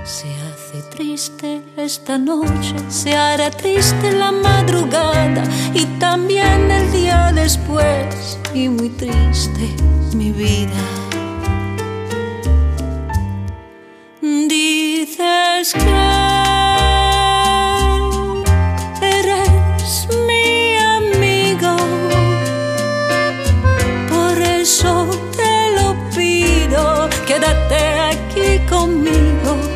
Se hace triste esta noche, se hará triste la madrugada y también el día después, y muy triste mi vida. Dices que eres mi amigo, por eso te lo pido, quédate aquí conmigo.